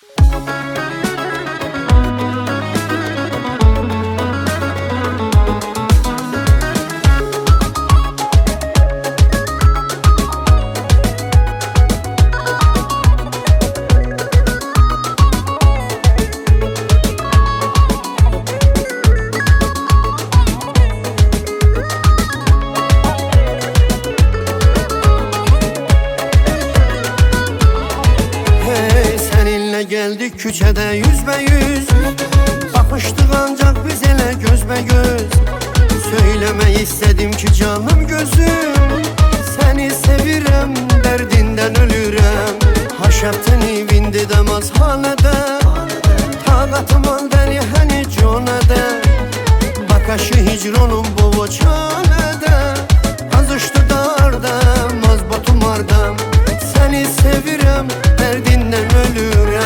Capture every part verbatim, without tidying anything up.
Geldik küçede yüzbe yüz, bakıştık ancak biz ele gözbe göz. Söylemeyi istedim ki canım gözüm, seni sevirem, derdinden ölürem. Haşapteni bindi demaz hanede, taqatım al deri hani conede. Bakaşı hicronun bovo çanede, azıştı dardam, az botum ardam. Seni sevirem, derdinden ölürem.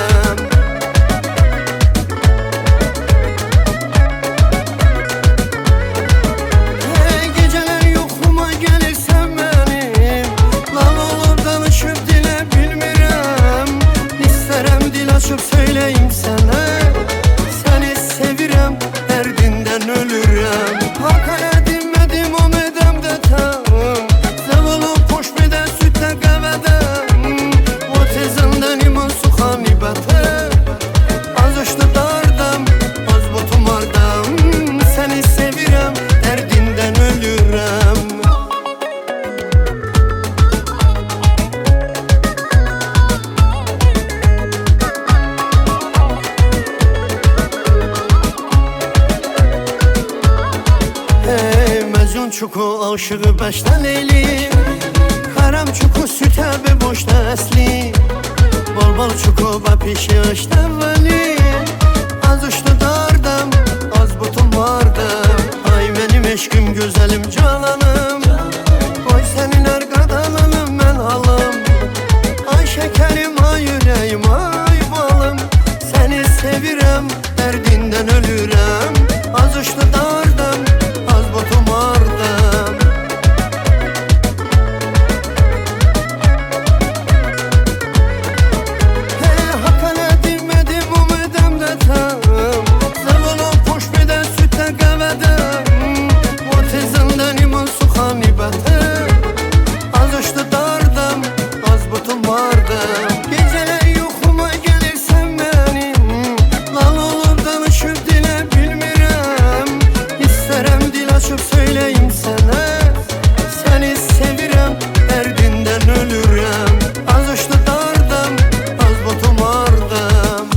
Açıp söyleyeyim sana, seni sevirem, derdinden ölürem. Haka edinmedim o medemde tam, zavalım poş beden sütte qəvədəm. O tezinden iman suxan ibətə, az uçtu dardam, az botum ardam. Seni sevirem, derdinden ölürem. Çuku aşığı baştan eyli, karam çuku süte be boşta əsli. Bol bol çuku ba pişi açtan vali, az uçtu dardam, az butum vardam. Ay benim eşkim güzelim cananım, oy senin arkadanım ben halım. Ay şekerim ay yüreğim ay balım, seni sevirem, derdinden ölürem. Az uçtu dardam, az butum vardam. Açıp söyleyeyim sana, seni sevirem, derdinden ölürem. Az uçtu dardam, az botum ardam.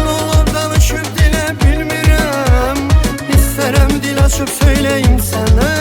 Açıp söyleyeyim sana,